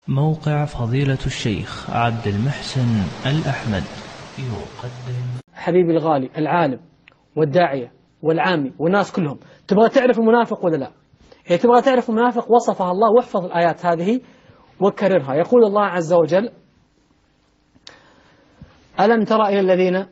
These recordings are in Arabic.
موقع فضيلة الشيخ عبد المحسن الأحمد يقدم. حبيبي الغالي العالم والداعية والعامي والناس كلهم، تبغى تعرف المنافق ولا لا؟ إذا تبغى تعرف المنافق وصفها الله، واحفظ الآيات هذه وكررها. يقول الله عز وجل: ألم ترى إلى الذين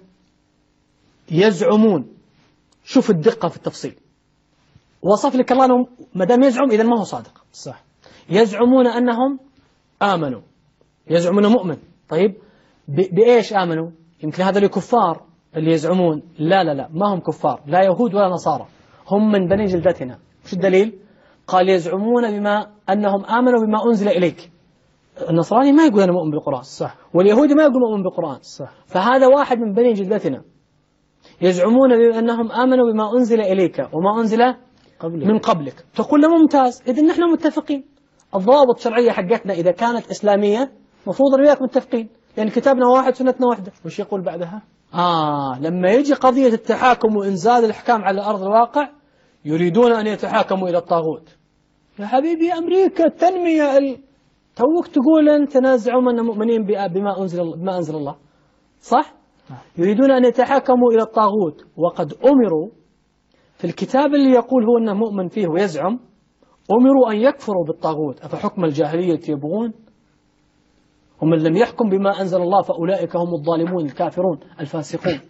يزعمون. شوف الدقة في التفصيل. وصف لك الله أنهم ما دام يزعم إذا ما هو صادق. صح. يزعمون أنهم آمنوا، يزعمون مؤمن. طيب بإيش آمنوا؟ يمكن هذا الكفار اللي يزعمون. لا ما هم كفار، لا يهود ولا نصارى، هم من بني جلدتنا. مش الدليل؟ قال يزعمون بما أنهم آمنوا بما أنزل إليك. النصراني ما يقول أنا مؤمن بالقرآن، صح. واليهودي ما يقول مؤمن بالقرآن، صح. فهذا واحد من بني جلدتنا. يزعمون بأنهم آمنوا بما أنزل إليك وما أنزل من قبلك. تقول له ممتاز، إذن نحن متفقين. الضوابط الشرعية حقتنا إذا كانت إسلامية مفروض أن وياك متفقين، لأن كتابنا واحد سنتنا واحدة. وش يقول بعدها؟ لما يجي قضية التحاكم وإنزال الأحكام على أرض الواقع يريدون أن يتحاكموا إلى الطاغوت. يا حبيبي أمريكا التنمية توك تقول أنت تنازعوا أن مؤمنين بما أنزل الله، صح؟ يريدون أن يتحاكموا إلى الطاغوت، وقد أمروا في الكتاب اللي يقول هو أنه مؤمن فيه ويزعم، أمروا أن يكفروا بالطاغوت. أفحكم الجاهلية يبغون ومن لم يحكم بما أنزل الله فأولئك هم الظالمون الكافرون الفاسقون.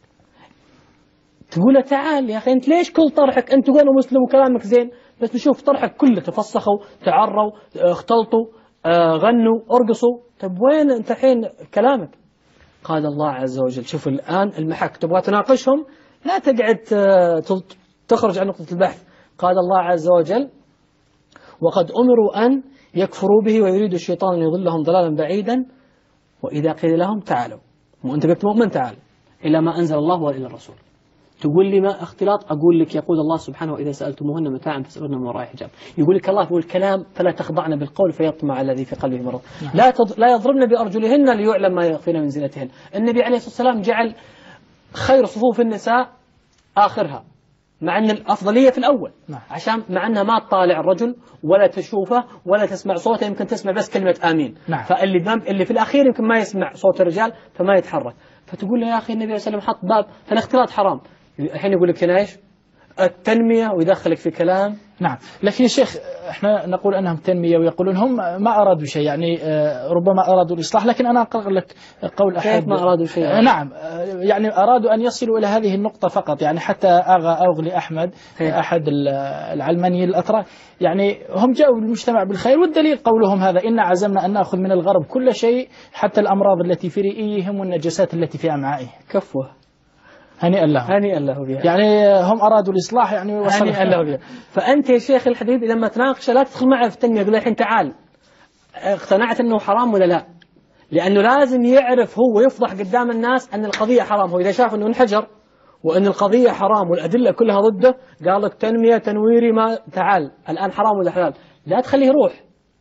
تقول له تعال يا أخي، أنت ليش كل طرحك أنت تقول أنا مسلم وكلامك زين، بس نشوف طرحك كله تفسخوا، تعروا، اختلطوا، غنوا، ارقصوا. طيب وين أنت الحين كلامك؟ قال الله عز وجل، شوف الآن المحك، تبغى تناقشهم لا تقعد تخرج عن نقطة البحث. قال الله عز وجل: وقد أمروا أن يكفروا به ويريد الشيطان أن يضلهم ضلالا بعيدا وإذا قيل لهم تعالوا، وأنت قلت مؤمن، تعال إلى ما أنزل الله وإلى الرسول. تقول لي ما اختلاط؟ أقول لك يقول الله سبحانه: وإذا سألتموهن متاعا فاسألوهن من وراء حجاب. يقول لك الله في الكلام: فلا تخضعن بالقول فيطمع الذي في قلبه مرض. لا يضربن بأرجلهن ليعلم ما يخفين من زينتهن. النبي عليه الصلاة والسلام جعل خير صفوف النساء آخرها، مع أن الأفضلية في الأول، عشان مع أنها ما تطالع الرجل ولا تشوفه ولا تسمع صوته، يمكن تسمع بس كلمة آمين. فاللي في الأخير يمكن ما يسمع صوت الرجال فما يتحرك. فتقول له يا أخي النبي صلى الله عليه وسلم حط باب، فالاختلاط حرام. الحين يقول لك هنا إيش؟ التنمية، ويدخلك في كلام. نعم، لكن يا شيخ احنا نقول أنهم تنمية ويقولون هم ما أرادوا شيء، يعني ربما أرادوا الإصلاح، لكن أنا أقرأ لك قول أحد. كيف ما أرادوا شيء؟ نعم، يعني أرادوا أن يصلوا إلى هذه النقطة فقط، يعني حتى أغلي أحمد أحد العلمانيين الأتراك، يعني هم جاءوا بالمجتمع بالخير، والدليل قولهم هذا: إن عزمنا أن نأخذ من الغرب كل شيء حتى الأمراض التي في رئيهم والنجسات التي في أمعائهم. كفوه. هنيئا له. هنيئا له بها. يعني هم أرادوا الإصلاح، يعني هنيئا له بها. فأنت يا شيخ الحبيب لما تناقش لا تدخل معه في التنمية، يقول الحين تعال اقتنعت أنه حرام ولا لا؟ لأنه لازم يعرف هو يفضح قدام الناس أن القضية حرام. هو إذا شاف أنه انحجر وأن القضية حرام والأدلة كلها ضده، قال لك تنمية تنويري، ما تعال الآن حرام ولا حلال، لا تخليه يروح،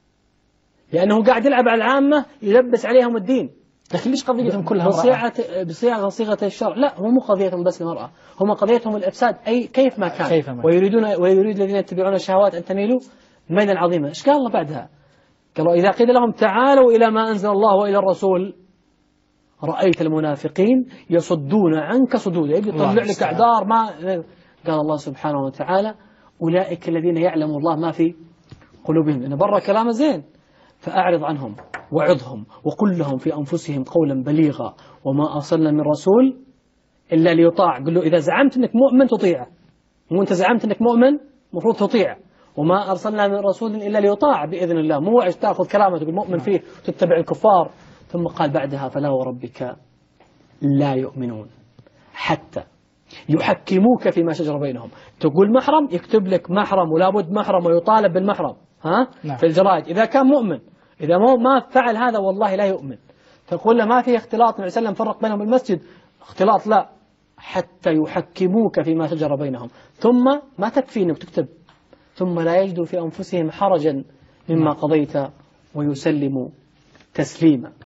لأنه قاعد يلعب على العامة يلبس عليهم الدين. لكن ليش قضيتهم كلها بصيغة الشرع؟ لا، هو مو قضيتهم بس المرأة، هم قضيتهم الإفساد أي كيف ما كان. ويريد الذين يتبعون الشهوات أن تميلوا ميلا عظيما. إيش قال الله بعدها؟ قالوا إذا قيل لهم تعالوا إلى ما أنزل الله وإلى الرسول رأيت المنافقين يصدون عنك صدودا. يبي يطلع لك أعذار ما قال الله سبحانه وتعالى: أولئك الذين يعلم الله ما في قلوبهم. أنا برا كلام زين، فأعرض عنهم وعظهم وقل لهم في أنفسهم قولا بليغا وما أرسلنا من رسول إلا ليطاع. قل له إذا زعمت أنك مؤمن تطيعه، مو أنت زعمت أنك مؤمن مفروض تطيعه. وما أرسلنا من رسول إلا ليطاع بإذن الله، مو تأخذ كلامه تقول مؤمن فيه وتتبع الكفار. ثم قال بعدها: فلا وربك لا يؤمنون حتى يحكموك فيما شجر بينهم. تقول محرم يكتب لك محرم ولا بد محرم ويطالب بالمحرم في الجرائد إذا كان مؤمن. إذا ما فعل هذا والله لا يؤمن. تقول له ما في اختلاط، النبي صلى الله عليه وسلم فرق بينهم المسجد، اختلاط لا، حتى يحكموك فيما شجر بينهم. ثم ما تكفي انك تكتب، ثم لا يجدوا في أنفسهم حرجا مما قضيت ويسلموا تسليما.